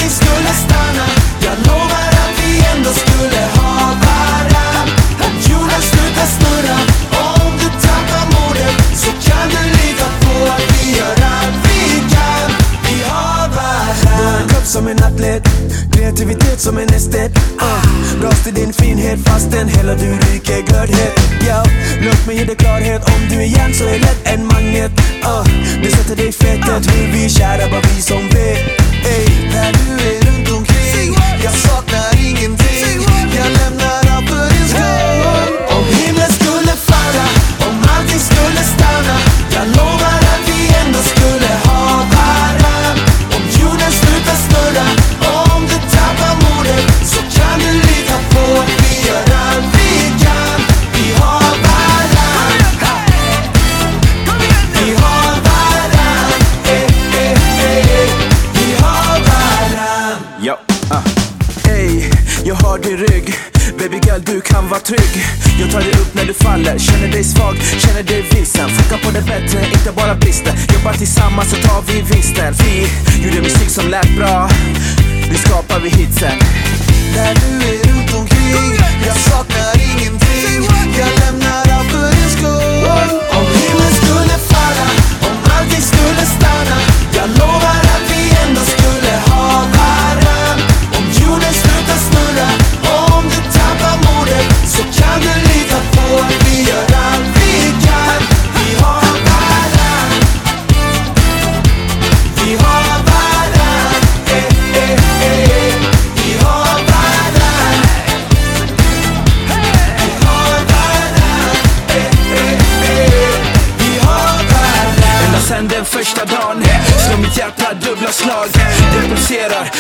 allting skulle stanna. Jag lovar att vi ändå skulle ha varann. Om jorden slutar snurra, om du tappar modet, så kan du lita på att vi gör allt vi kan. Vi har varann. En kropp som en atlet, kreativitet som en estet. Ras till din finhet fastän hela du ryker glödhet. Låt mig ge dig klarhet, om du är järn så är lätt en magnet. Det sätter dig fettet, hur vi är kära, bara vi som vet. När du är runt omkring, jag saknar ingenting. Jag lämnar allt för din skull. Om himlen skulle falla, om allting skulle stanna, jag lovar att vi ändå skulle ha varann. Om jorden slutar snurra, om du tappar modet, så kan du lita på att vi gör allt vi kan. Vi har varann. Vi har varann. Vi har varann. Jag har din rygg, baby girl du kan vara trygg. Jag tar dig upp när du faller, känner dig svag, känner dig vilsen. Foka på det bättre, inte bara brister. Jobbar tillsammans så tar vi vinsten. Vi gjorde musik som lät bra, nu skapar vi hitsen. När du är runt omkring, jag saknar ingenting. Jag lämnar allt för din skull. Om himlen skulle falla, om allting skulle stanna, jag lovar att vi ändå skulle ha varann. Om jorden slutar snurra, om du tappar modet, så kan du lita på att vi gör allt vi kan. Vi har varann. Vi har varann. Vi har varann. Vi har varann. Vi har varann. Ända sen den första dagen slår mitt hjärta dubbla slag. Det pulserar,